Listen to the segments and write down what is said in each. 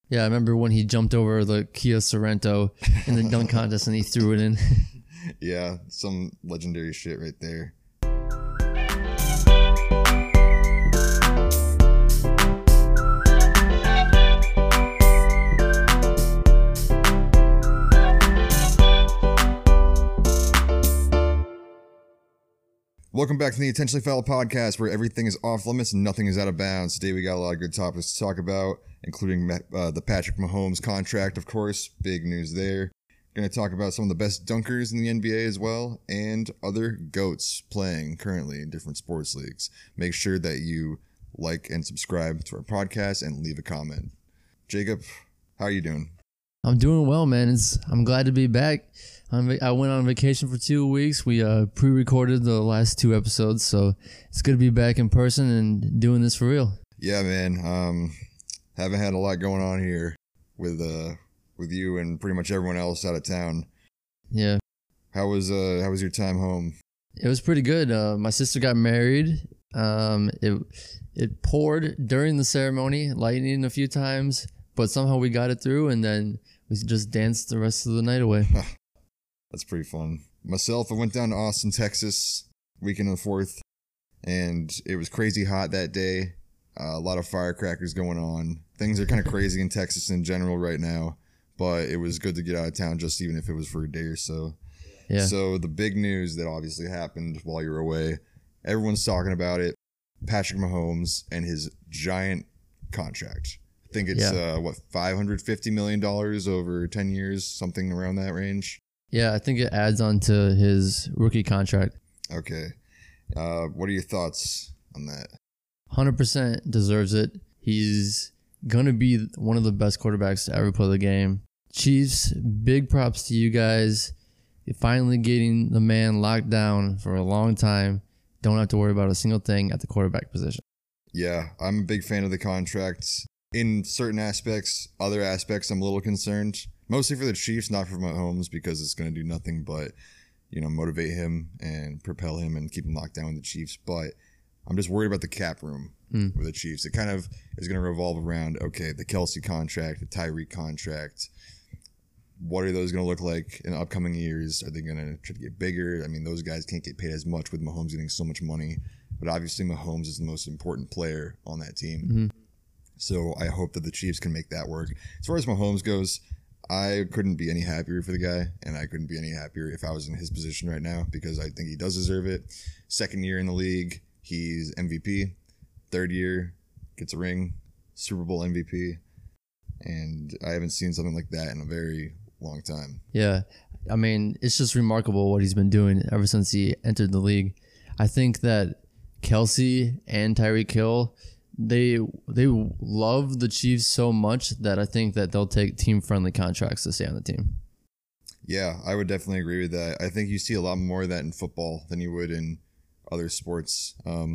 Yeah, I remember when he jumped over the Kia Sorento in the dunk contest and he threw it in. Yeah, some legendary shit right there. Welcome back to the Intentionally Foul podcast, where everything is off limits and nothing is out of bounds. Today we got a lot of good topics to talk about, including the Patrick Mahomes contract, of course. Big news there. Going to talk about some of the best dunkers in the NBA as well, and other GOATs playing currently in different sports leagues. Make sure that you like and subscribe to our podcast and leave a comment. Jacob, how are you doing? I'm doing well, man. I'm glad to be back. I went on vacation for 2 weeks. We pre-recorded the last 2 episodes, so it's good to be back in person and doing this for real. Yeah, man. Haven't had a lot going on here with you and pretty much everyone else out of town. Yeah. How was your time home? It was pretty good. My sister got married. It poured during the ceremony, lightning a few times, but somehow we got it through, and then we just danced the rest of the night away. That's pretty fun. Myself, I went down to Austin, Texas, weekend of the 4th, and it was crazy hot that day. A lot of firecrackers going on. Things are kind of crazy in Texas in general right now, but it was good to get out of town, just even if it was for a day or so. Yeah. So the big news that obviously happened while you were away, everyone's talking about it, Patrick Mahomes and his giant contract. I think it's, $550 million over 10 years, something around that range. Yeah, I think it adds on to his rookie contract. Okay. What are your thoughts on that? 100% deserves it. He's going to be one of the best quarterbacks to ever play the game. Chiefs, big props to you guys. You're finally getting the man locked down for a long time. Don't have to worry about a single thing at the quarterback position. Yeah, I'm a big fan of the contract. In certain aspects, other aspects, I'm a little concerned. Mostly for the Chiefs, not for Mahomes, because it's going to do nothing but, motivate him and propel him and keep him locked down with the Chiefs. But I'm just worried about the cap room with the Chiefs. It kind of is going to revolve around, okay, the Kelce contract, the Tyreek contract. What are those going to look like in the upcoming years? Are they going to try to get bigger? I mean, those guys can't get paid as much with Mahomes getting so much money. But obviously, Mahomes is the most important player on that team. Mm-hmm. So I hope that the Chiefs can make that work. As far as Mahomes goes, I couldn't be any happier for the guy, and I couldn't be any happier if I was in his position right now, because I think he does deserve it. 2nd year in the league, he's MVP. 3rd year, gets a ring, Super Bowl MVP, and I haven't seen something like that in a very long time. Yeah, I mean, it's just remarkable what he's been doing ever since he entered the league. I think that Kelce and Tyreek Hill, they love the Chiefs so much that I think that they'll take team-friendly contracts to stay on the team. Yeah, I would definitely agree with that. I think you see a lot more of that in football than you would in other sports.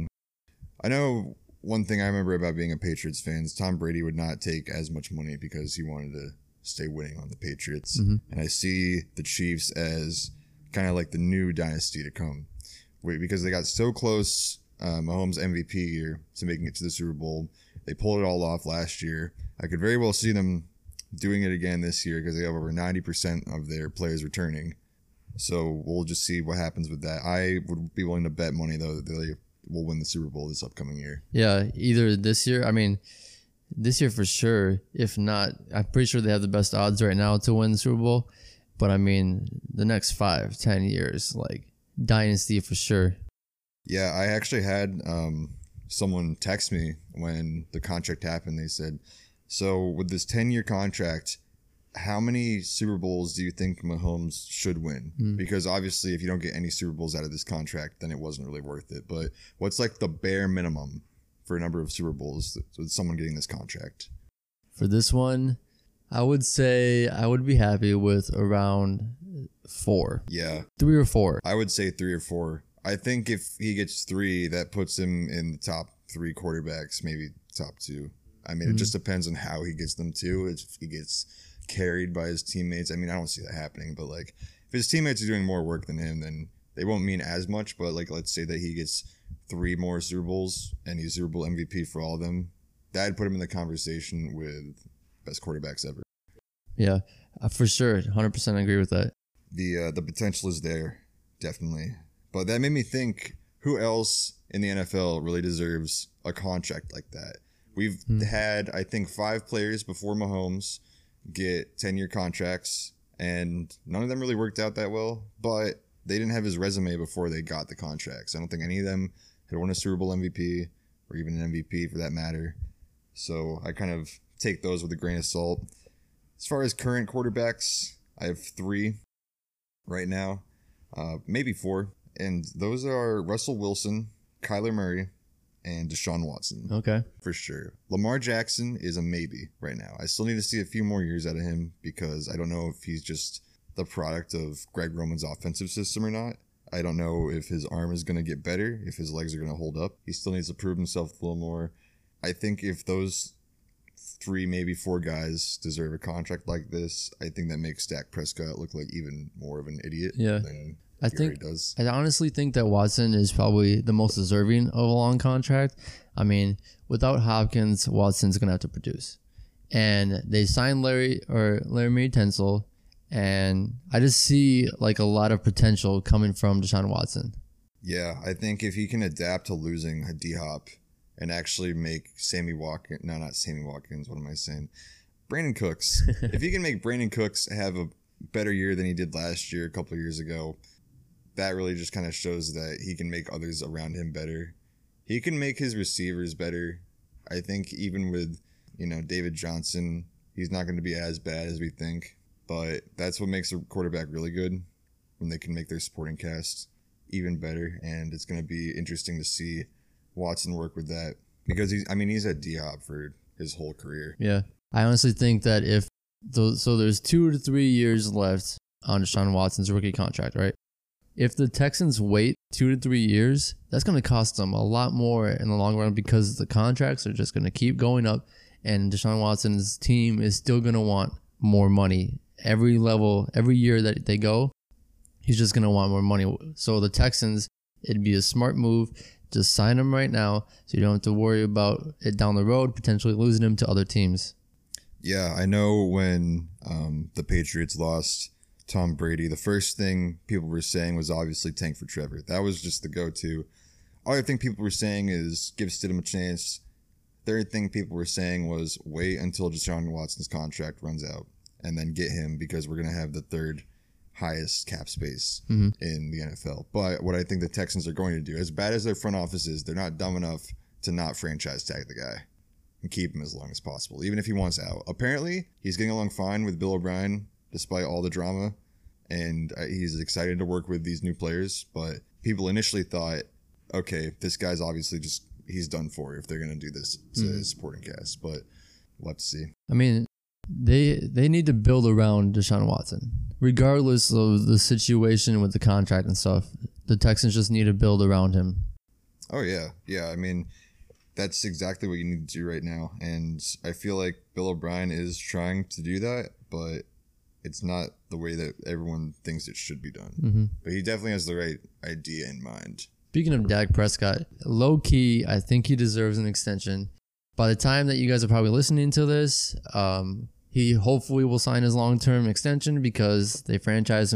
I know one thing I remember about being a Patriots fan is Tom Brady would not take as much money because he wanted to stay winning on the Patriots. Mm-hmm. And I see the Chiefs as kind of like the new dynasty to come, because they got so close. Mahomes MVP year to making it to the Super Bowl. They pulled it all off last year. I could very well see them doing it again this year because they have over 90% of their players returning. So we'll just see what happens with that. I would be willing to bet money, though, that they will win the Super Bowl this upcoming year. Yeah, either this year. I mean, this year for sure. If not, I'm pretty sure they have the best odds right now to win the Super Bowl. But I mean, the next 5-10 years, like dynasty for sure. Yeah, I actually had someone text me when the contract happened. They said, so with this 10-year contract, how many Super Bowls do you think Mahomes should win? Because obviously if you don't get any Super Bowls out of this contract, then it wasn't really worth it. But what's like the bare minimum for a number of Super Bowls with someone getting this contract? For this one, I would say I would be happy with around 4. Yeah. 3 or 4. I would say 3 or 4. I think if he gets 3, that puts him in the top 3 quarterbacks, maybe top 2. I mean, it just depends on how he gets them too. If he gets carried by his teammates, I mean, I don't see that happening. But like, if his teammates are doing more work than him, then they won't mean as much. But like, let's say that he gets 3 more Super Bowls and he's Super Bowl MVP for all of them. That'd put him in the conversation with best quarterbacks ever. Yeah, for sure. 100% agree with that. The potential is there, definitely. But that made me think, who else in the NFL really deserves a contract like that? We've had, I think, 5 players before Mahomes get 10-year contracts, and none of them really worked out that well, but they didn't have his resume before they got the contracts. I don't think any of them had won a Super Bowl MVP, or even an MVP for that matter. So I kind of take those with a grain of salt. As far as current quarterbacks, I have 3 right now, maybe 4. And those are Russell Wilson, Kyler Murray, and Deshaun Watson. Okay. For sure. Lamar Jackson is a maybe right now. I still need to see a few more years out of him because I don't know if he's just the product of Greg Roman's offensive system or not. I don't know if his arm is going to get better, if his legs are going to hold up. He still needs to prove himself a little more. I think if those 3, maybe 4 guys deserve a contract like this, I think that makes Dak Prescott look like even more of an idiot than he already does. I honestly think that Watson is probably the most deserving of a long contract. I mean, without Hopkins, Watson's going to have to produce. And they signed Larry Tunsil, and I just see like a lot of potential coming from Deshaun Watson. Yeah, I think if he can adapt to losing D-Hop and actually make Brandon Cooks. If he can make Brandon Cooks have a better year than he did last year, a couple of years ago, that really just kind of shows that he can make others around him better. He can make his receivers better. I think even with, David Johnson, he's not going to be as bad as we think. But that's what makes a quarterback really good, when they can make their supporting cast even better. And it's going to be interesting to see Watson work with that because he's at D-Hop for his whole career. Yeah. I honestly think that so there's 2 to 3 years left on Deshaun Watson's rookie contract, right? If the Texans wait 2 to 3 years, that's going to cost them a lot more in the long run because the contracts are just going to keep going up, and Deshaun Watson's team is still going to want more money. Every year that they go, he's just going to want more money. So the Texans, it'd be a smart move. Just sign him right now so you don't have to worry about it down the road, potentially losing him to other teams. Yeah, I know when the Patriots lost Tom Brady, the first thing people were saying was obviously tank for Trevor. That was just the go-to. Other thing people were saying is give Stidham a chance. Third thing people were saying was wait until Deshaun Watson's contract runs out and then get him because we're going to have the 3rd highest cap space in the NFL. But what I think the Texans are going to do, as bad as their front office is, they're not dumb enough to not franchise tag the guy and keep him as long as possible, even if he wants out. Apparently, he's getting along fine with Bill O'Brien despite all the drama, and he's excited to work with these new players. But people initially thought, okay, this guy's obviously he's done for if they're going to do this to his supporting cast. But we'll have to see. I mean, they need to build around Deshaun Watson. Regardless of the situation with the contract and stuff, the Texans just need to build around him. Oh, yeah. Yeah, I mean, that's exactly what you need to do right now. And I feel like Bill O'Brien is trying to do that, but it's not the way that everyone thinks it should be done. But he definitely has the right idea in mind. Speaking of Dak Prescott, low-key, I think he deserves an extension. By the time that you guys are probably listening to this, he hopefully will sign his long-term extension because they franchise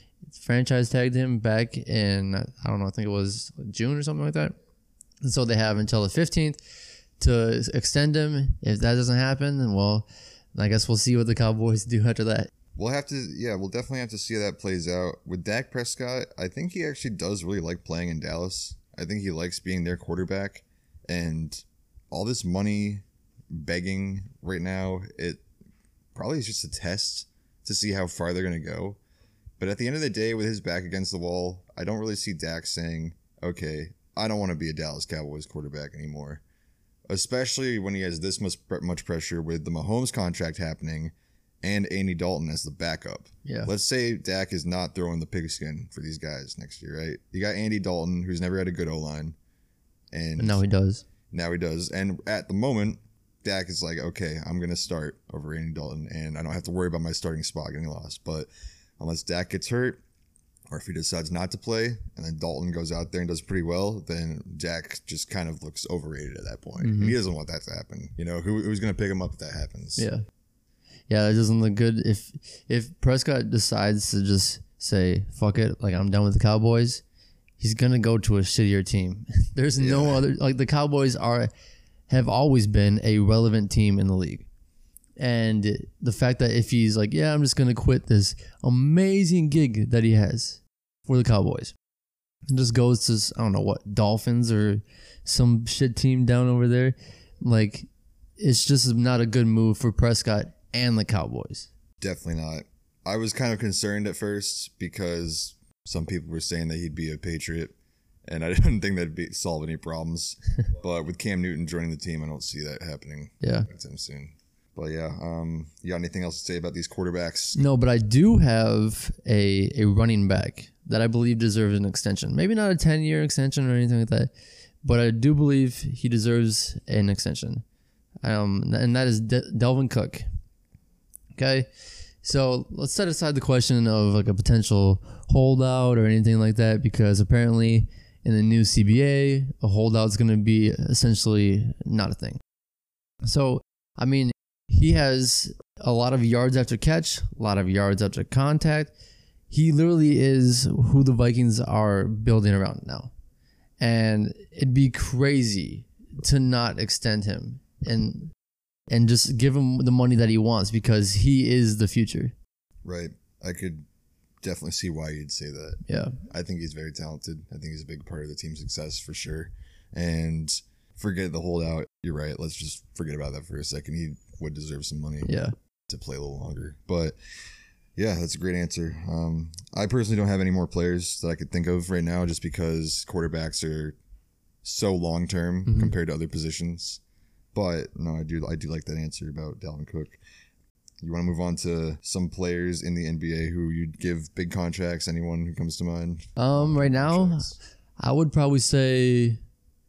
tagged him back in, I don't know, I think it was June or something like that. And so they have until the 15th to extend him. If that doesn't happen, then, well, I guess we'll see what the Cowboys do after that. We'll definitely have to see how that plays out. With Dak Prescott, I think he actually does really like playing in Dallas. I think he likes being their quarterback. And all this money begging right now, it probably is just a test to see how far they're going to go. But at the end of the day, with his back against the wall, I don't really see Dak saying, okay, I don't want to be a Dallas Cowboys quarterback anymore. Especially when he has this much pressure with the Mahomes contract happening and Andy Dalton as the backup. Yeah. Let's say Dak is not throwing the pigskin for these guys next year, right? You got Andy Dalton, who's never had a good O-line. And now he does. And at the moment, Dak is like, okay, I'm going to start over Andy Dalton, and I don't have to worry about my starting spot getting lost. But unless Dak gets hurt, or if he decides not to play, and then Dalton goes out there and does pretty well, then Dak just kind of looks overrated at that point. And he doesn't want that to happen. Who's going to pick him up if that happens? Yeah. Yeah, it doesn't look good. If Prescott decides to just say fuck it, like I'm done with the Cowboys, he's gonna go to a shittier team. There's no other, like the Cowboys have always been a relevant team in the league. And the fact that if he's like, yeah, I'm just gonna quit this amazing gig that he has for the Cowboys and just goes to, I don't know what, Dolphins or some shit team down over there, like it's just not a good move for Prescott and the Cowboys. Definitely not. I was kind of concerned at first because some people were saying that he'd be a Patriot, and I didn't think that'd solve any problems. But with Cam Newton joining the team, I don't see that happening anytime soon. But yeah, you got anything else to say about these quarterbacks? No, but I do have a running back that I believe deserves an extension. Maybe not a 10-year extension or anything like that, but I do believe he deserves an extension. And that is Dalvin Cook. Okay, so let's set aside the question of like a potential holdout or anything like that, because apparently in the new CBA, a holdout is going to be essentially not a thing. So, I mean, he has a lot of yards after catch, a lot of yards after contact. He literally is who the Vikings are building around now. And it'd be crazy to not extend him and just give him the money that he wants, because he is the future. Right. I could definitely see why you'd say that. Yeah. I think he's very talented. I think he's a big part of the team's success for sure. And forget the holdout. You're right. Let's just forget about that for a second. He would deserve some money to play a little longer. But yeah, that's a great answer. I personally don't have any more players that I could think of right now, just because quarterbacks are so long term compared to other positions. But no, I do like that answer about Dalvin Cook. You want to move on to some players in the NBA who you'd give big contracts? Anyone who comes to mind? Right now, I would probably say,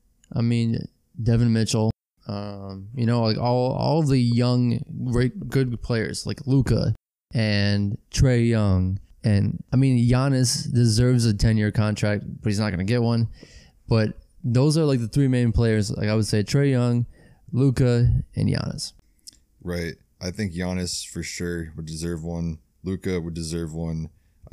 Devin Mitchell. Like all the young, great, good players like Luka and Trae Young. And Giannis deserves a 10-year contract, but he's not going to get one. But those are like the three main players. Like I would say Trae Young, Luka, and Giannis. Right. I think Giannis for sure would deserve one. Luka would deserve one.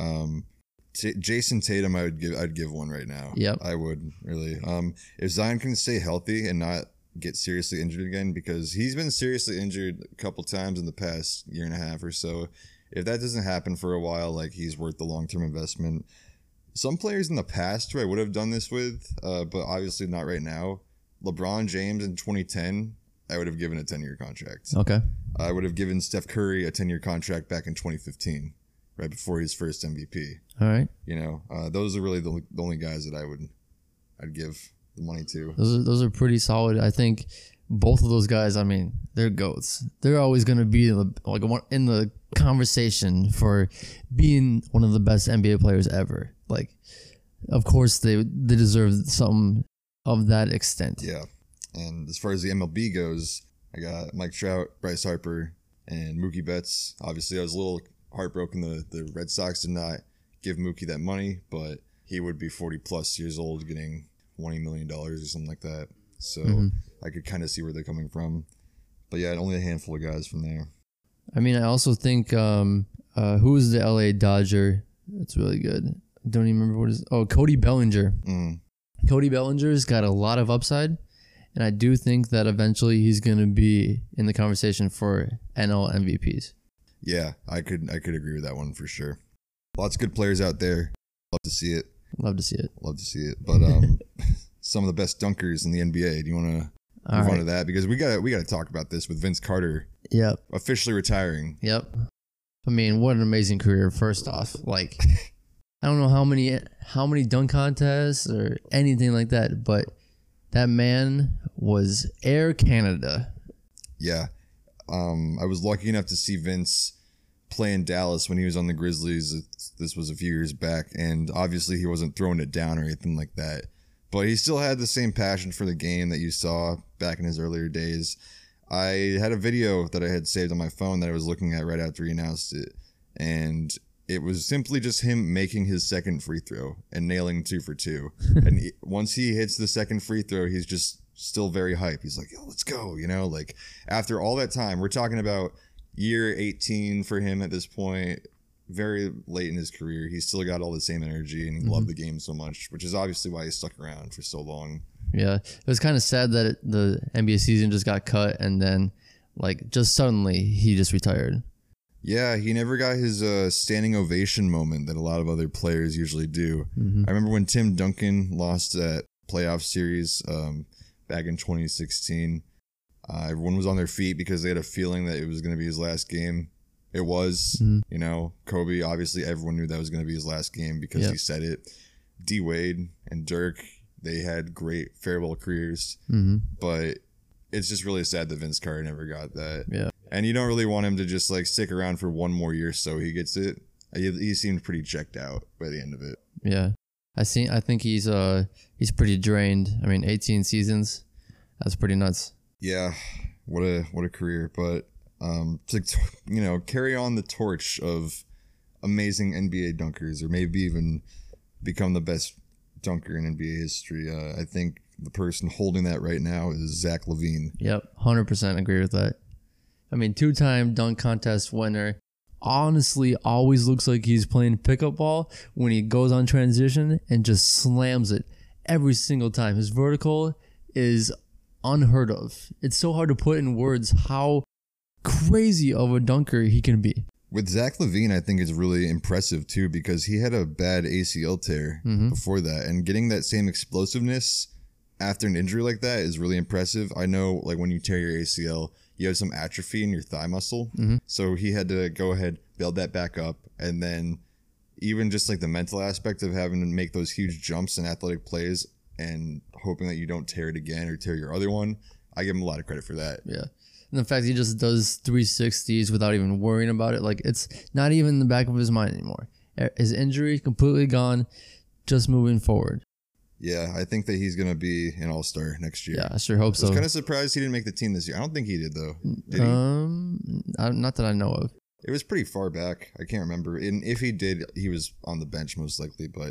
Jason Tatum, I'd give one right now. Yep. I would really. If Zion can stay healthy and not get seriously injured again, because he's been seriously injured a couple times in the past year and a half or so. If that doesn't happen for a while, like, he's worth the long-term investment. Some players in the past who I would have done this with, but obviously not right now. LeBron James in 2010, I would have given a 10-year contract. Okay. I would have given Steph Curry a 10-year contract back in 2015, right before his first MVP. All right. Those are really the only guys that I'd give the money to. Those are pretty solid. I think both of those guys, they're GOATs. They're always going to be in the conversation for being one of the best NBA players ever. Like, of course, they deserve something of that extent. Yeah. And as far as the MLB goes, I got Mike Trout, Bryce Harper, and Mookie Betts. Obviously, I was a little heartbroken the Red Sox did not give Mookie that money, but he would be 40-plus years old getting $20 million or something like that. So I could kind of see where they're coming from. But yeah, only a handful of guys from there. I also think, who is the LA Dodger? That's really good. I don't even remember what it is. Oh, Cody Bellinger. Cody Bellinger's got a lot of upside. And I do think that eventually he's going to be in the conversation for NL MVPs. Yeah, I could agree with that one for sure. Lots of good players out there. Love to see it. Love to see it. But some of the best dunkers in the NBA. Do you want to move on to that? Because we got to talk about this with Vince Carter. Yep. Officially retiring. Yep. What an amazing career. First off, like, I don't know how many dunk contests or anything like that, but that man was Air Canada. Yeah. I was lucky enough to see Vince play in Dallas when he was on the Grizzlies. This was a few years back, and obviously he wasn't throwing it down or anything like that. But he still had the same passion for the game that you saw back in his earlier days. I had a video that I had saved on my phone that I was looking at right after he announced it, and it was simply just him making his second free throw and nailing 2 for 2. And once he hits the second free throw, he's just still very hype. He's like, yo, let's go. Like, after all that time, we're talking about year 18 for him at this point. Very late in his career. He's still got all the same energy and he loved the game so much, which is obviously why he stuck around for so long. Yeah. It was kind of sad that the NBA season just got cut and then like just suddenly he just retired. Yeah, he never got his standing ovation moment that a lot of other players usually do. I remember when Tim Duncan lost that playoff series back in 2016. Everyone was on their feet because they had a feeling that it was going to be his last game. It was, you know, Kobe, obviously everyone knew that was going to be his last game because he said it. D Wade and Dirk, they had great farewell careers, but it's just really sad that Vince Carter never got that. Yeah. And you don't really want him to just like stick around for one more year so he gets it. He seemed pretty checked out by the end of it. Yeah. I think he's pretty drained. I mean, 18 seasons. That's pretty nuts. Yeah. What a career, but to you know, carry on the torch of amazing NBA dunkers, or maybe even become the best dunker in NBA history. I think the person holding that right now is Zach LaVine. Yep, 100% agree with that. I mean, 2-time dunk contest winner. Honestly, always looks like he's playing pickup ball when he goes on transition and just slams it every single time. His vertical is unheard of. It's so hard to put in words how crazy of a dunker he can be. With Zach LaVine, I think it's really impressive too because he had a bad ACL tear before that, and getting that same explosiveness after an injury like that is really impressive. I know, like when you tear your ACL, you have some atrophy in your thigh muscle, so he had to go ahead, build that back up, and then even just like the mental aspect of having to make those huge jumps and athletic plays and hoping that you don't tear it again or tear your other one. I give him a lot of credit for that. Yeah. And the fact he just does 360s without even worrying about it, like it's not even in the back of his mind anymore. His injury completely gone, just moving forward. Yeah, I think that he's going to be an all-star next year. Yeah, I sure hope so. I was kind of surprised he didn't make the team this year. I don't think he did, though. Did he? Not that I know of. It was pretty far back. I can't remember. And if he did, he was on the bench most likely. But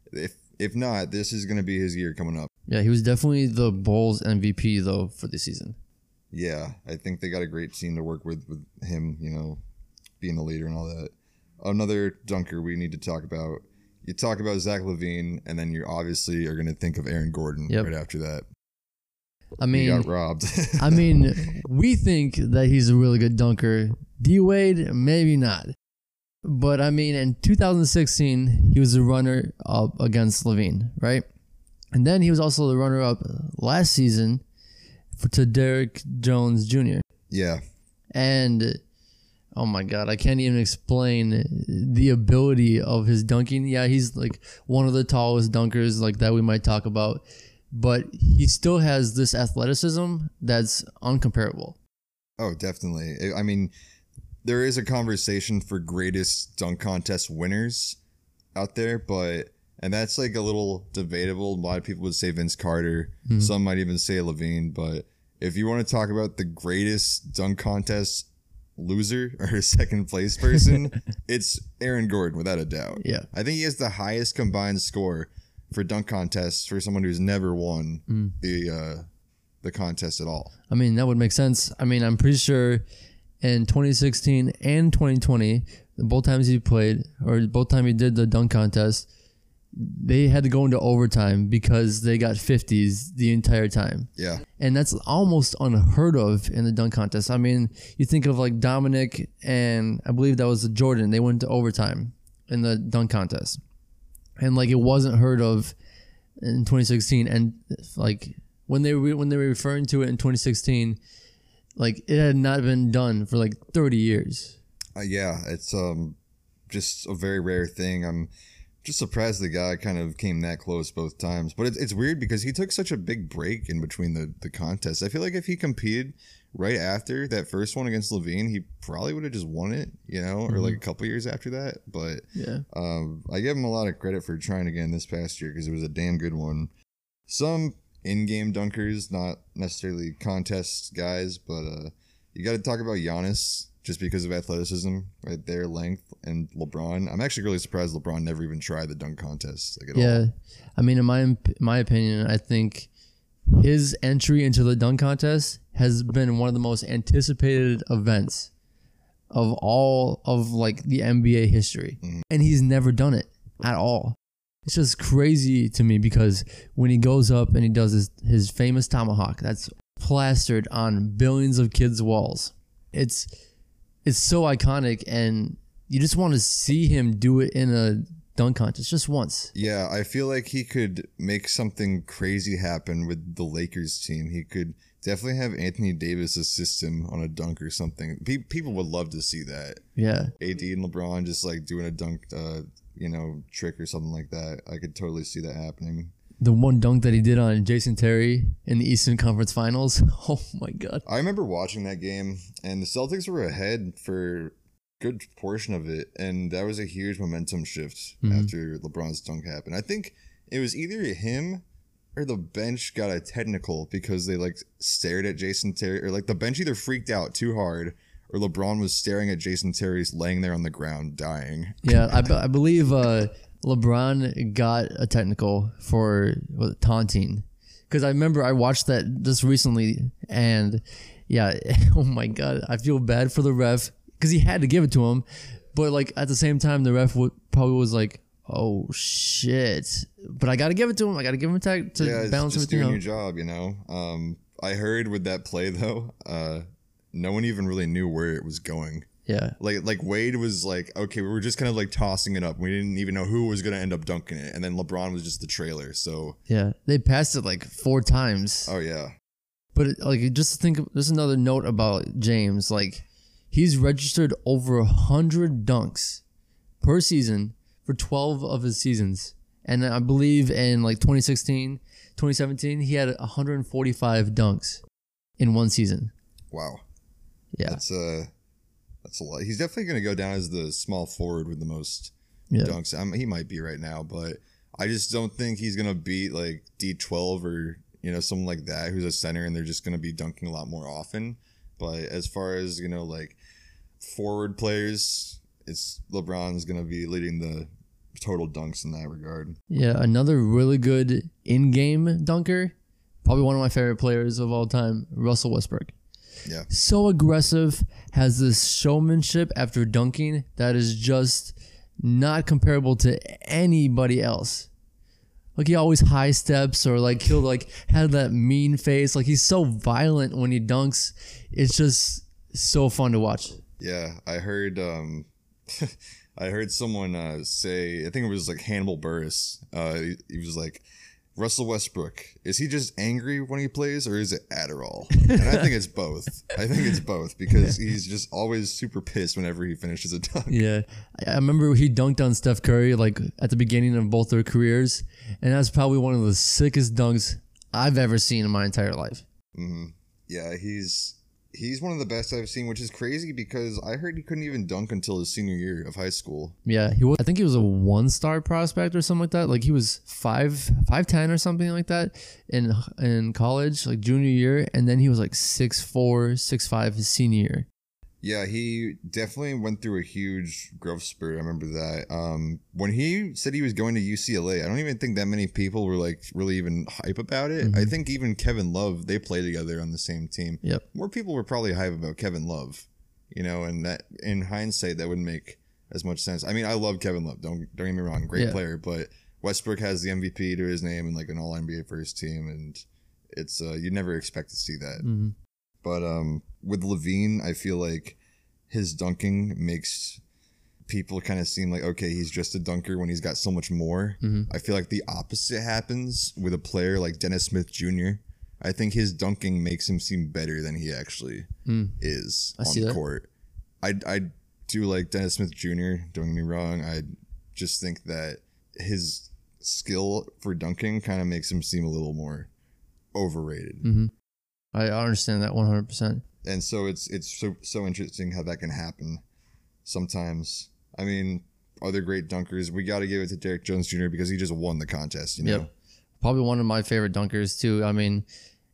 if not, this is going to be his year coming up. Yeah, he was definitely the Bulls MVP, though, for the season. Yeah, I think they got a great team to work with him, you know, being the leader and all that. Another dunker we need to talk about. You talk about Zach LaVine, and then you obviously are going to think of Aaron Gordon right after that. I mean, he got robbed. I mean, we think that he's a really good dunker. D Wade, maybe not. But I mean, in 2016, he was a runner-up against LaVine, right? And then he was also the runner-up last season to Derrick Jones Jr. Yeah. And oh my God, I can't even explain the ability of his dunking. Yeah, he's like one of the tallest dunkers like that we might talk about, but he still has this athleticism that's uncomparable. Oh, definitely. I mean, there is a conversation for greatest dunk contest winners out there, and that's like a little debatable. A lot of people would say Vince Carter. Some might even say LaVine, but if you want to talk about the greatest dunk contest loser or second place person, it's Aaron Gordon without a doubt. Yeah, I think he has the highest combined score for dunk contests for someone who's never won the contest at all. I mean, that would make sense. I mean, I'm pretty sure in 2016 and 2020, both times he played or both time he did the dunk contest, they had to go into overtime because they got 50s the entire time. Yeah. And that's almost unheard of in the dunk contest. I mean, you think of like Dominic and I believe that was Jordan. They went to overtime in the dunk contest. And like it wasn't heard of in 2016. And like when they were referring to it in 2016, like it had not been done for like 30 years. Yeah, it's just a very rare thing. I'm just surprised the guy kind of came that close both times. But it's weird because he took such a big break in between the contests. I feel like if he competed right after that first one against LaVine, he probably would have just won it, you know, or like a couple years after that. But yeah, I give him a lot of credit for trying again this past year because it was a damn good one. Some in-game dunkers, not necessarily contest guys, but you got to talk about Giannis. Just because of athleticism, right there, length, and LeBron. I'm actually really surprised LeBron never even tried the dunk contest at all. Yeah, I mean, in my opinion, I think his entry into the dunk contest has been one of the most anticipated events of all of like the NBA history. And he's never done it at all. It's just crazy to me because when he goes up and he does his famous tomahawk, that's plastered on billions of kids' walls. It's so iconic, and you just want to see him do it in a dunk contest just once. Yeah, I feel like he could make something crazy happen with the Lakers team. He could definitely have Anthony Davis assist him on a dunk or something. People would love to see that. Yeah. AD and LeBron just like doing a dunk, trick or something like that. I could totally see that happening. The one dunk that he did on Jason Terry in the Eastern Conference Finals. Oh my God. I remember watching that game, and the Celtics were ahead for good portion of it, and that was a huge momentum shift after LeBron's dunk happened. I think it was either him or the bench got a technical because they like stared at Jason Terry, or like the bench either freaked out too hard or LeBron was staring at Jason Terry's laying there on the ground dying. Yeah, I believe LeBron got a technical for taunting, because I remember I watched that just recently, and yeah, oh my God, I feel bad for the ref because he had to give it to him, but like at the same time the ref probably was like, oh shit, but I gotta give it to him. I gotta give him a tag to balance just everything doing out. your job, you know. I heard with that play though, no one even really knew where it was going. Yeah. Like Wade was like, okay, we were just kind of like tossing it up. We didn't even know who was going to end up dunking it. And then LeBron was just the trailer. So yeah, they passed it like 4 times. Oh yeah. But just think, there's another note about James. Like, he's registered over 100 dunks per season for 12 of his seasons. And I believe in like 2016, 2017, he had 145 dunks in one season. Wow. Yeah. That's a lot. He's definitely going to go down as the small forward with the most dunks. He might be right now, but I just don't think he's going to beat like D12 or, someone like that who's a center, and they're just going to be dunking a lot more often. But as far as, like forward players, it's LeBron's going to be leading the total dunks in that regard. Yeah, another really good in-game dunker, probably one of my favorite players of all time, Russell Westbrook. Yeah. So aggressive, has this showmanship after dunking that is just not comparable to anybody else. Like, he always high steps, or like he'll like have that mean face. Like, he's so violent when he dunks. It's just so fun to watch. Yeah, I heard I heard someone say, I think it was like Hannibal Buress. He was like, Russell Westbrook, is he just angry when he plays, or is it Adderall? And I think it's both. I think it's both, because he's just always super pissed whenever he finishes a dunk. Yeah. I remember he dunked on Steph Curry like at the beginning of both their careers, and that's probably one of the sickest dunks I've ever seen in my entire life. Mm-hmm. Yeah, he's one of the best I've seen, which is crazy because I heard he couldn't even dunk until his senior year of high school. Yeah, I think he was a 1-star prospect or something like that. Like, he was 5'10" or something like that in college, like junior year, and then he was like 6'4", 6'5" his senior year. Yeah, he definitely went through a huge growth spurt. I remember that. When he said he was going to UCLA, I don't even think that many people were like really even hype about it. Mm-hmm. I think even Kevin Love, they play together on the same team. Yep. More people were probably hype about Kevin Love, and that in hindsight, that wouldn't make as much sense. I mean, I love Kevin Love. Don't get me wrong, great player, but Westbrook has the MVP to his name and like an All NBA first team, and it's you'd never expect to see that. Mm-hmm. But with LaVine, I feel like his dunking makes people kind of seem like, okay, he's just a dunker when he's got so much more. Mm-hmm. I feel like the opposite happens with a player like Dennis Smith Jr. I think his dunking makes him seem better than he actually is on the court. I do like Dennis Smith Jr., don't get me wrong. I just think that his skill for dunking kind of makes him seem a little more overrated. Mm-hmm. I understand that 100%. And so it's so interesting how that can happen sometimes. I mean, other great dunkers, we got to give it to Derrick Jones Jr. because he just won the contest, you know? Yep. Probably one of my favorite dunkers, too. I mean,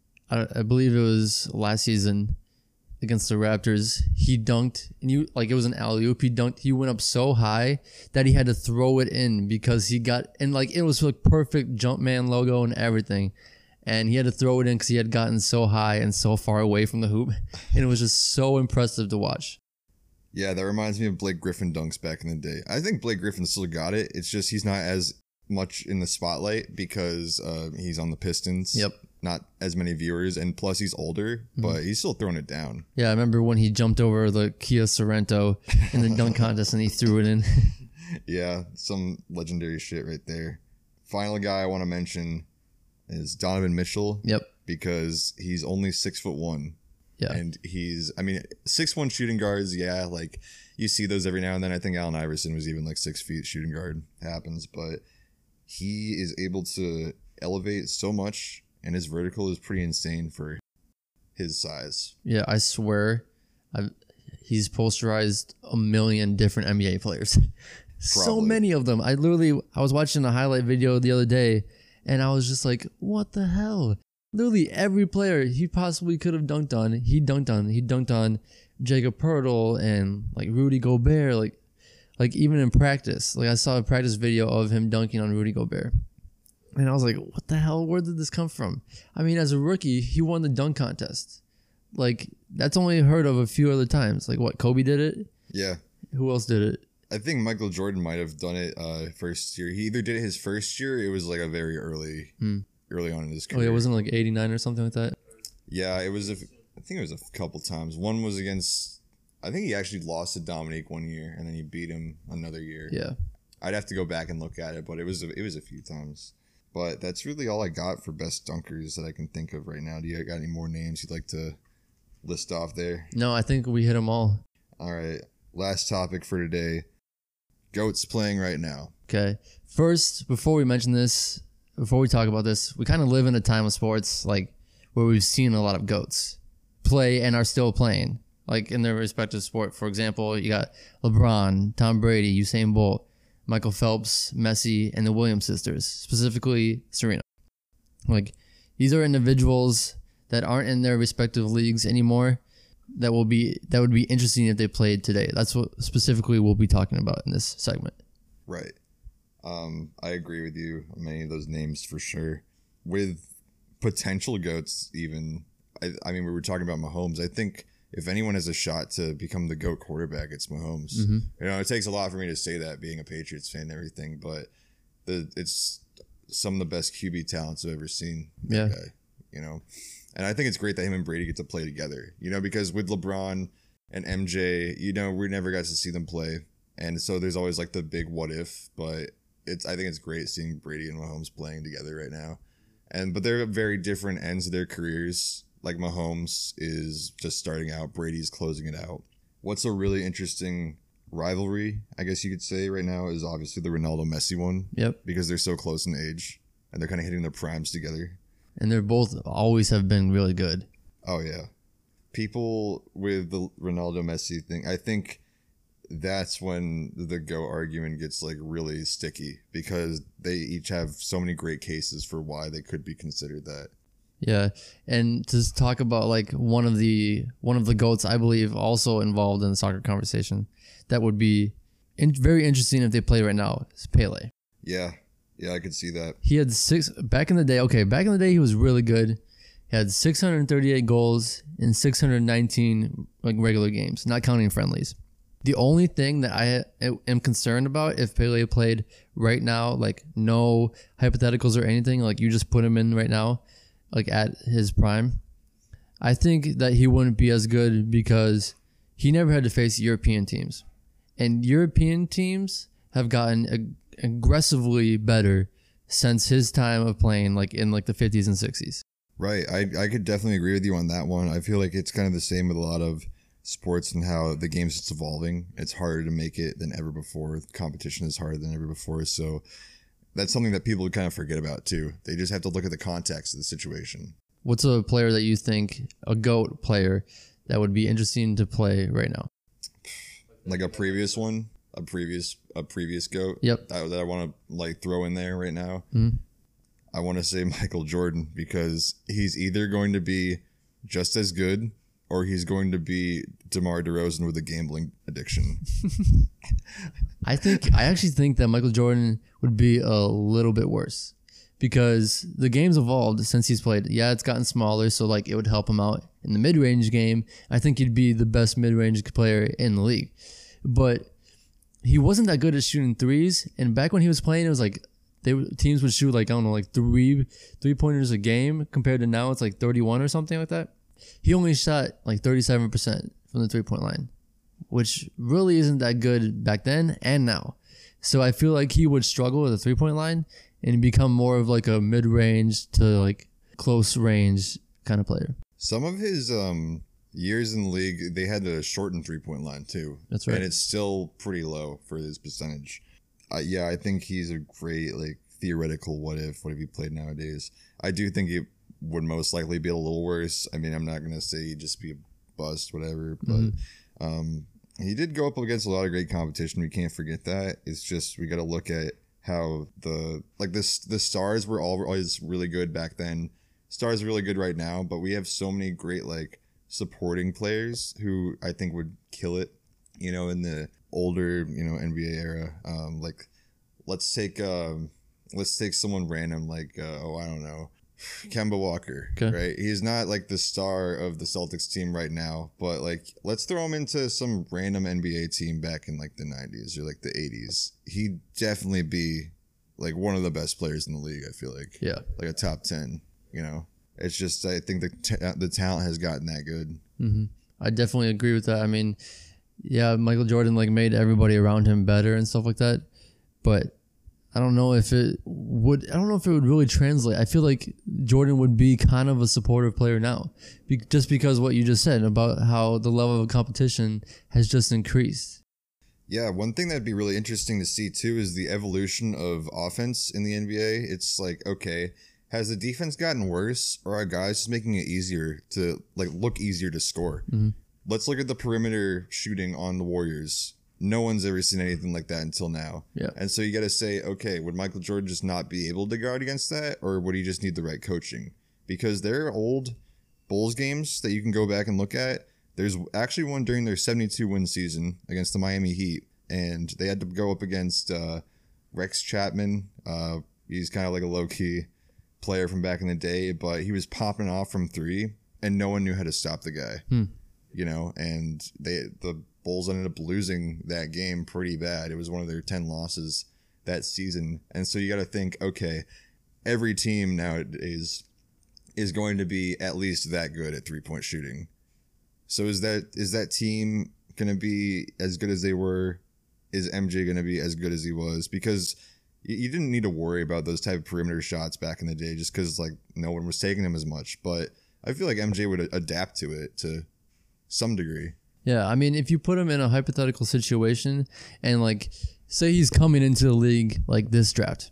I believe it was last season against the Raptors. He dunked, and it was an alley-oop. He dunked. He went up so high that he had to throw it in because he got, and like it was like perfect Jumpman logo and everything. And he had to throw it in because he had gotten so high and so far away from the hoop. And it was just so impressive to watch. Yeah, that reminds me of Blake Griffin dunks back in the day. I think Blake Griffin still got it. It's just he's not as much in the spotlight because he's on the Pistons. Yep. Not as many viewers, and plus he's older, but he's still throwing it down. Yeah, I remember when he jumped over the Kia Sorrento in the dunk contest and he threw it in. Yeah, some legendary shit right there. Final guy I want to mention is Donovan Mitchell. Yep. Because he's only 6'1". Yeah. And he's, I mean, 6'1" shooting guards. Yeah. Like you see those every now and then. I think Allen Iverson was even like 6 feet shooting guard. Happens. But he is able to elevate so much, and his vertical is pretty insane for his size. Yeah, I swear he's posterized a million different NBA players. So Probably. many of them. I was watching a highlight video the other day, and I was just like, what the hell? Literally every player he possibly could have dunked on, he dunked on. He dunked on Jacob Poeltl and like Rudy Gobert, like even in practice. Like I saw a practice video of him dunking on Rudy Gobert. And I was like, what the hell? Where did this come from? I mean, as a rookie, he won the dunk contest. Like, that's only heard of a few other times. Like, what, Kobe did it? Yeah. Who else did it? I think Michael Jordan might have done it first year. He either did it his first year, it was like a very early on in his career. Oh, yeah, wasn't it like 89 or something like that? Yeah, it was. I think it was a couple times. One was against, I think he actually lost to Dominique one year, and then he beat him another year. Yeah. I'd have to go back and look at it, but it was a few times. But that's really all I got for best dunkers that I can think of right now. Do you got any more names you'd like to list off there? No, I think we hit them all. All right. Last topic for today. GOATs playing right now. Okay. First, before we talk about this, we kind of live in a time of sports like where we've seen a lot of GOATs play and are still playing, like in their respective sport. For example, you got LeBron, Tom Brady, Usain Bolt, Michael Phelps, Messi, and the Williams sisters, specifically Serena. Like, these are individuals that aren't in their respective leagues anymore that would be interesting if they played today. That's what specifically we'll be talking about in this segment. Right. I agree with you on many of those names for sure. With potential GOATs even, I mean, we were talking about Mahomes. I think if anyone has a shot to become the GOAT quarterback, it's Mahomes. Mm-hmm. You know, it takes a lot for me to say that, being a Patriots fan and everything, but it's some of the best QB talents I've ever seen. Yeah. Guy, you know, and I think it's great that him and Brady get to play together, you know, because with LeBron and MJ, you know, we never got to see them play. And so there's always like the big what if, but I think it's great seeing Brady and Mahomes playing together right now. But they're at very different ends of their careers. Like Mahomes is just starting out, Brady's closing it out. What's a really interesting rivalry, I guess you could say right now, is obviously the Ronaldo-Messi one. Yep. Because they're so close in age and they're kind of hitting their primes together. And they're both always have been really good. Oh, yeah. People with the Ronaldo-Messi thing, I think that's when the GOAT argument gets like really sticky because they each have so many great cases for why they could be considered that. Yeah, and to talk about like one of the GOATs I believe also involved in the soccer conversation that would be very interesting if they play right now is Pele. Yeah, I could see that. He had back in the day he was really good. He had 638 goals in 619 like regular games, not counting friendlies. The only thing that I am concerned about if Pele played right now, like no hypotheticals or anything, like you just put him in right now, like at his prime, I think that he wouldn't be as good because he never had to face European teams. And European teams have gotten aggressively better since his time of playing like in like the 50s and 60s. Right. I could definitely agree with you on that one. I feel like it's kind of the same with a lot of sports and how the game's just evolving. It's harder to make it than ever before. Competition is harder than ever before. So that's something that people kind of forget about too. They just have to look at the context of the situation. What's a player that you think, a GOAT player, that would be interesting to play right now? Like a previous one, a previous GOAT. Yep. That I want to like throw in there right now. Mm-hmm. I want to say Michael Jordan because he's either going to be just as good or he's going to be DeMar DeRozan with a gambling addiction. I actually think that Michael Jordan would be a little bit worse because the game's evolved since he's played. Yeah, it's gotten smaller, so like it would help him out in the mid-range game, I think he'd be the best mid-range player in the league. But he wasn't that good at shooting threes. And back when he was playing, it was like teams would shoot like, I don't know, like three-pointers a game compared to now it's like 31 or something like that. He only shot like 37% from the three-point line, which really isn't that good back then and now. So I feel like he would struggle with the three-point line and become more of like a mid-range to like close range kind of player. Some of his years in the league, they had a shortened three-point line too. That's right. And it's still pretty low for his percentage. I think he's a great like theoretical what if he played nowadays. I do think it would most likely be a little worse. I mean, I'm not going to say he'd just be a bust, whatever, but he did go up against a lot of great competition. We can't forget that. It's just we got to look at how the stars were always really good back then. Stars are really good right now, but we have so many great like supporting players who I think would kill it, you know, in the older, you know, NBA era. Like let's take someone random like I don't know, Kemba Walker, okay. Right? He's not like the star of the Celtics team right now, but like let's throw him into some random NBA team back in like the 90s or like the 80s. He'd definitely be like one of the best players in the league, I feel like. Yeah. Like a top 10, you know. It's just I think the talent has gotten that good. Mm-hmm. I definitely agree with that. I mean, yeah, Michael Jordan like made everybody around him better and stuff like that, but I don't know if it would really translate. I feel like Jordan would be kind of a supportive player now, just because what you just said about how the level of competition has just increased. Yeah, one thing that'd be really interesting to see too is the evolution of offense in the NBA. It's like, okay, has the defense gotten worse, or are guys just making it easier to like look easier to score? Mm-hmm. Let's look at the perimeter shooting on the Warriors. No one's ever seen anything like that until now. Yeah. And so you got to say, okay, would Michael Jordan just not be able to guard against that, or would he just need the right coaching? Because there are old Bulls games that you can go back and look at. There's actually one during their 72-win season against the Miami Heat, and they had to go up against Rex Chapman. He's kind of like a low-key player from back in the day, but he was popping off from three, and no one knew how to stop the guy. You know, and the Bulls ended up losing that game pretty bad. It was one of their 10 losses that season. And so you got to think, okay, every team nowadays is going to be at least that good at three-point shooting. So is that team going to be as good as they were? Is MJ going to be as good as he was? Because you didn't need to worry about those type of perimeter shots back in the day just because like no one was taking them as much. But I feel like MJ would adapt to it to some degree. Yeah, I mean, if you put him in a hypothetical situation and like say he's coming into the league like this draft,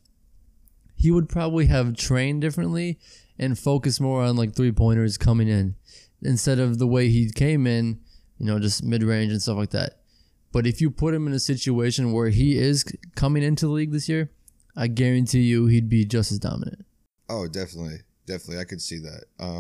he would probably have trained differently and focus more on like three-pointers coming in instead of the way he came in, you know, just mid-range and stuff like that. But if you put him in a situation where he is coming into the league this year, I guarantee you he'd be just as dominant. Oh, definitely. I could see that.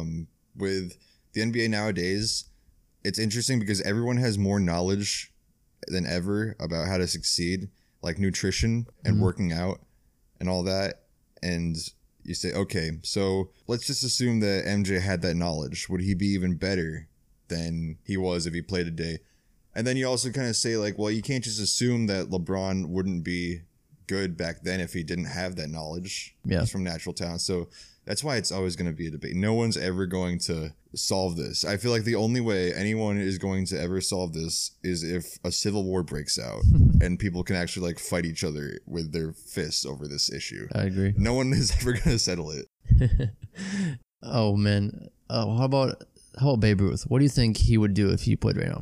With the NBA nowadays, it's interesting because everyone has more knowledge than ever about how to succeed, like nutrition and working out and all that. And you say, okay, so let's just assume that MJ had that knowledge. Would he be even better than he was if he played today? And then you also kind of say like, well, you can't just assume that LeBron wouldn't be good back then if he didn't have that knowledge. Yeah. It's from natural talent. So that's why it's always going to be a debate. No one's ever going to solve this. I feel like the only way anyone is going to ever solve this is if a civil war breaks out and people can actually like fight each other with their fists over this issue. I agree. No one is ever going to settle it. Oh man. How about Babe Ruth? What do you think he would do if he played right now?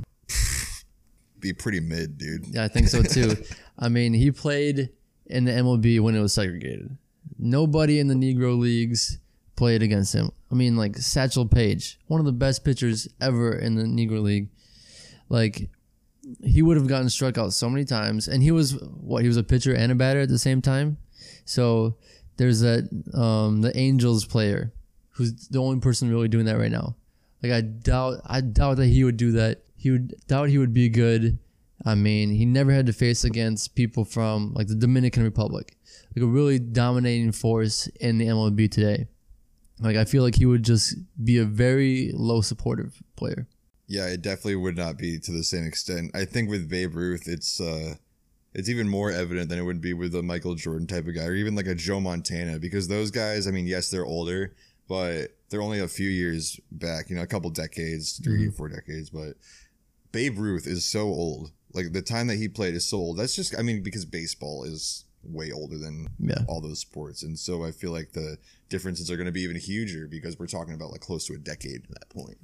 Be pretty mid, dude. Yeah, I think so too. I mean, he played in the MLB when it was segregated. Nobody in the Negro leagues played against him. I mean, like Satchel Paige, one of the best pitchers ever in the Negro League. Like, he would have gotten struck out so many times. And he was a pitcher and a batter at the same time. So there's that, the Angels player who's the only person really doing that right now. Like, I doubt that he would do that. He would be good. I mean, he never had to face against people from like the Dominican Republic, like a really dominating force in the MLB today. Like, I feel like he would just be a very low supportive player. Yeah, it definitely would not be to the same extent. I think with Babe Ruth, it's even more evident than it would be with a Michael Jordan type of guy, or even like a Joe Montana, because those guys, I mean, yes, they're older, but they're only a few years back, a couple decades, 3 or 4 decades. But Babe Ruth is so old. Like, the time that he played is so old. That's just, I mean, because baseball is way older than all those sports. And so I feel like the differences are going to be even huger because we're talking about like close to a decade at that point,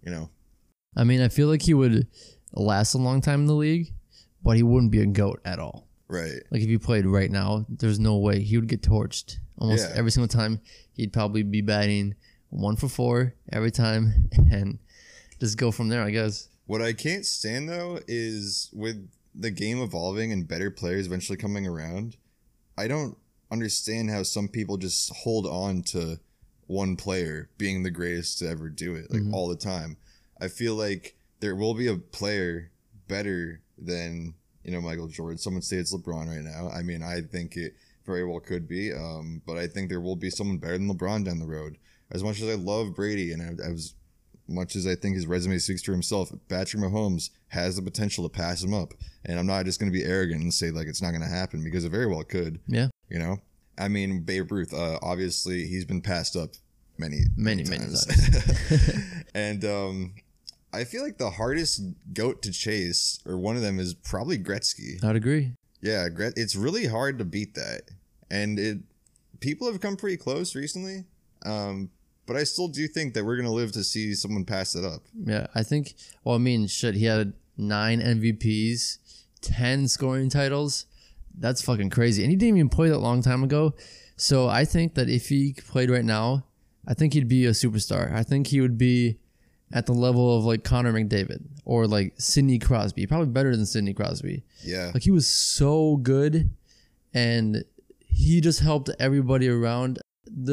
I mean, I feel like he would last a long time in the league, but he wouldn't be a GOAT at all. Right. Like, if he played right now, there's no way. He would get torched almost every single time. He'd probably be batting 1 for 4 every time and just go from there, I guess. What I can't stand, though, is with the game evolving and better players eventually coming around, I don't understand how some people just hold on to one player being the greatest to ever do it, like all the time. I feel like there will be a player better than, Michael Jordan. Someone say it's LeBron right now. I mean, I think it very well could be, but I think there will be someone better than LeBron down the road. As much as I love Brady and as much as I think his resume speaks for himself, Patrick Mahomes has the potential to pass him up. And I'm not just going to be arrogant and say like it's not going to happen, because it very well could. Yeah. I mean, Babe Ruth, obviously he's been passed up many times. And I feel like the hardest GOAT to chase, or one of them, is probably Gretzky. I'd agree. Yeah, it's really hard to beat that. And people have come pretty close recently. But I still do think that we're going to live to see someone pass it up. Yeah, I think, well, I mean, shit, he had 9 MVPs, 10 scoring titles. That's fucking crazy. And he didn't even play that long time ago. So I think that if he played right now, I think he'd be a superstar. I think he would be at the level of like Connor McDavid or like Sidney Crosby. Probably better than Sidney Crosby. Yeah. Like, he was so good, and he just helped everybody around.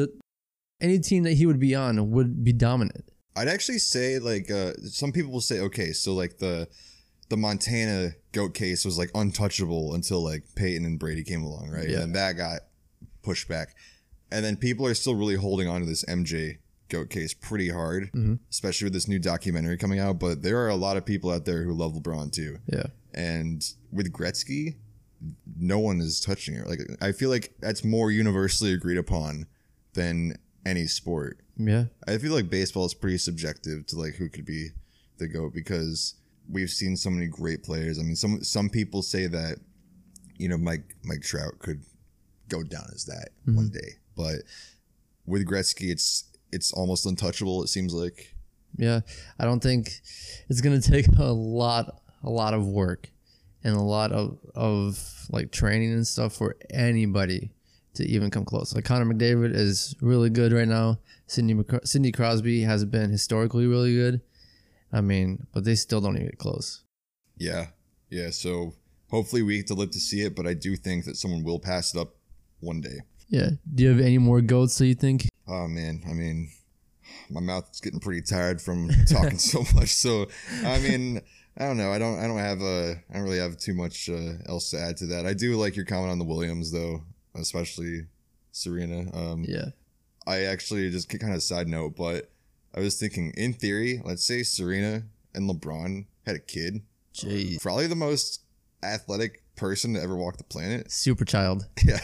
Any team that he would be on would be dominant. I'd actually say, like, some people will say, okay, so like the Montana GOAT case was like untouchable until like Peyton and Brady came along, right? Yeah. And that got pushed back. And then people are still really holding on to this MJ GOAT case pretty hard, especially with this new documentary coming out. But there are a lot of people out there who love LeBron too. Yeah. And with Gretzky, no one is touching it. Like, I feel like that's more universally agreed upon than any sport. Yeah. I feel like baseball is pretty subjective to like who could be the GOAT, because we've seen so many great players. I mean, some people say that, Mike Trout could go down as that one day, but with Gretzky, it's almost untouchable, it seems like. Yeah, I don't think it's gonna take a lot of work and a lot of like training and stuff for anybody to even come close. Like, Connor McDavid is really good right now. Sidney Crosby has been historically really good. I mean, but they still don't even get close. Yeah. So hopefully we get to live to see it, but I do think that someone will pass it up one day. Yeah. Do you have any more GOATs that you think? Oh man, I mean, my mouth is getting pretty tired from talking so much. So I mean, I don't know. I don't really have too much else to add to that. I do like your comment on the Williams though, especially Serena. Yeah. I actually, just kind of side note, but I was thinking, in theory, let's say Serena and LeBron had a kid. Jeez. Probably the most athletic person to ever walk the planet. Super child. Yeah.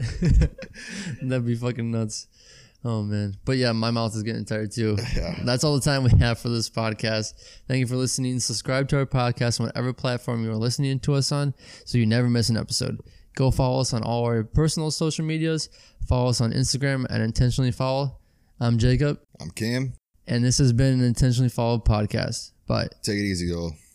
That'd be fucking nuts. Oh, man. But yeah, my mouth is getting tired too. Yeah. That's all the time we have for this podcast. Thank you for listening. Subscribe to our podcast on whatever platform you are listening to us on so you never miss an episode. Go follow us on all our personal social medias. Follow us on Instagram at Intentionally Foul. I'm Jacob. I'm Cam. And this has been an Intentionally Followed podcast. Bye. Take it easy, y'all.